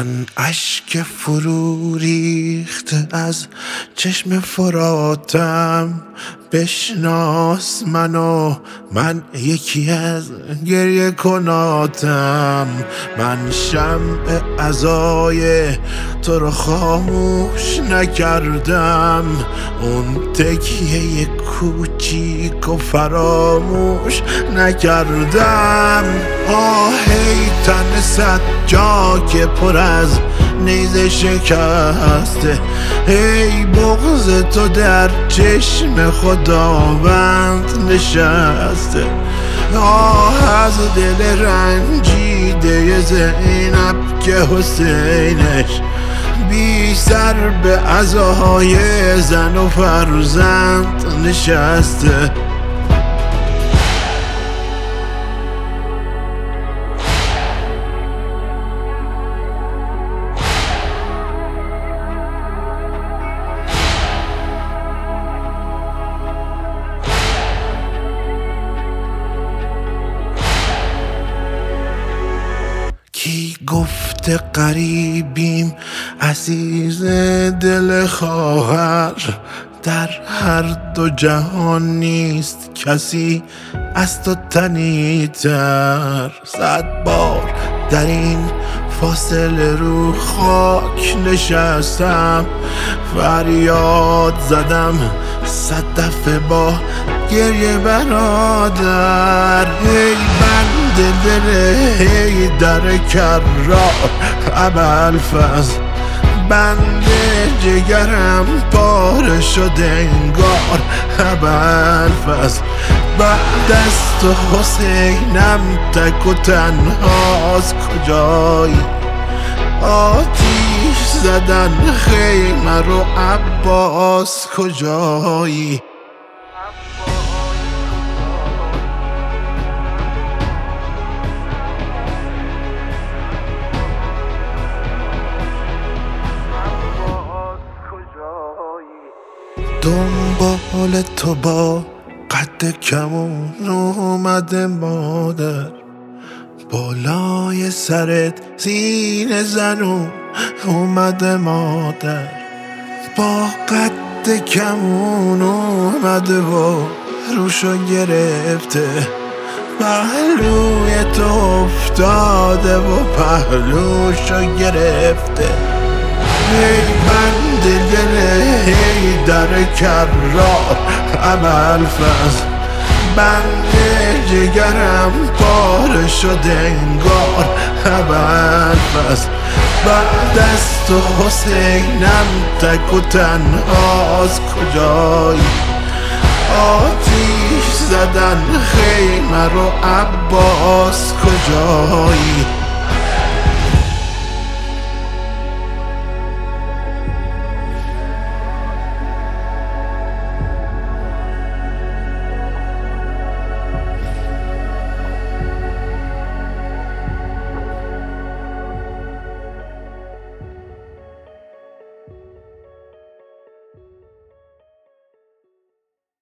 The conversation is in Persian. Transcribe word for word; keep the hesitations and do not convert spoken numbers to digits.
من اشک فرو ریخته از چشم فراتم، بشناس منو، من یکی از گریه کناتم. من شمع عزای تو رو خاموش نکردم، اون تکیه کوچیک و فراموش نکردم. آهی تن صد جا که پر از نیزه شکسته، ای بغض تو در چشم خداوند نشسته. آه از دل رنجیده زینب که حسینش بی سر به عزای زن و فرزند نشسته. کی گفته غریبیم عزیز دل خواهر، در هر دو جهان نیست کسی از تو تنی‌تر. صد بار در این فاصله رو خاک نشستم، فریاد زدم صد دفعه با گریه برادر. ای بند دل ای در کرار ابوالفضل، بند جگرم پاره شده انگار ابوالفضل. بعد از تو حسینم تک و تنهاست کجایی، آتیش زدن خیمه رو عباس کجایی. دنبال تو با قد کمون اومده مادر، بالای سرت زین زنون اومده مادر. با قد کمون اومده و روشو گرفته، پهلوی تو افتاده و پهلوشو گرفته. ای بند دل ای در کرار ابوالفضل، بند جگرم پاره شده انگار ابوالفضل. بعد از تو حسینم تک و تنهاست کجایی، آتیش زدن خیمه رو عباس کجایی.